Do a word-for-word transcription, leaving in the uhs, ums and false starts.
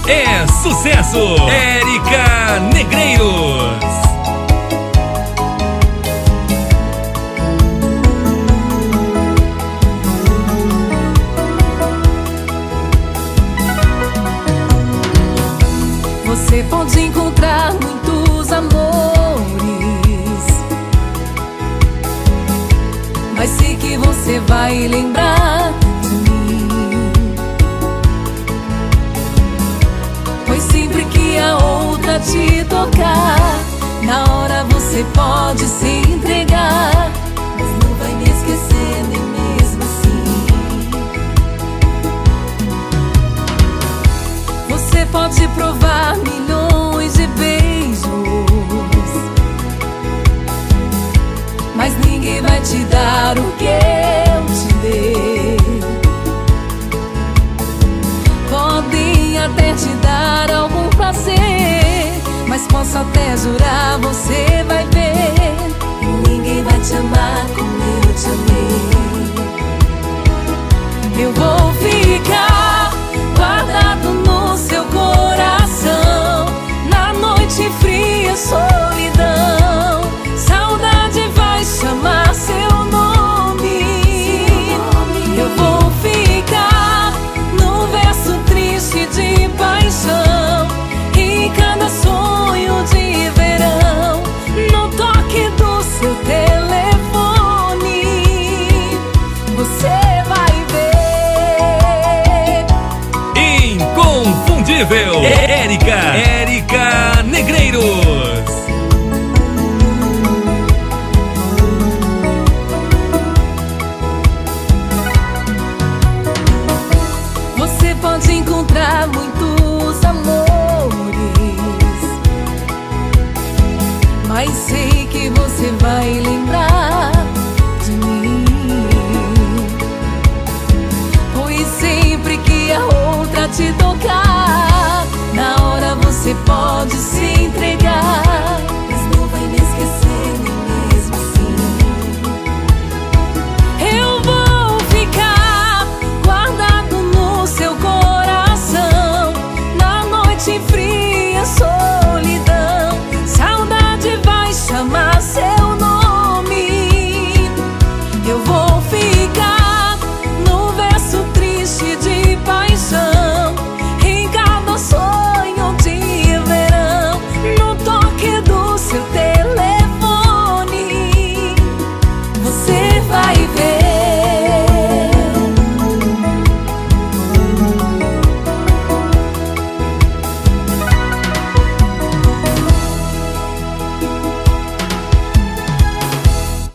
é sucesso. Érica Negreiros. Você pode encontrar muitos amores, mas sei que você vai lembrar de mim, pois sempre que a outra te tocar, na hora você pode se entregar, mas não vai me esquecer nem mesmo assim. Você pode provar milhões de beijos, mas ninguém vai te dar o que eu te dei. Podem até te dar algum prazer, mas posso até jurar, você vai ver, e ninguém vai te amar como eu te amei. Eu vou ficar guardado no seu coração, na noite fria, solidão, saudade vai chamar seu nome. Eu vou ficar no verso triste de paixão, em cada sonho de verão, no toque do seu telefone, você vai ver. Inconfundível, Érica, Érica Negreiros. Você pode encontrar muitos amores, mas sei que você vai lembrar de mim, pois sempre que a outra te tocar, na hora você pode se entregar.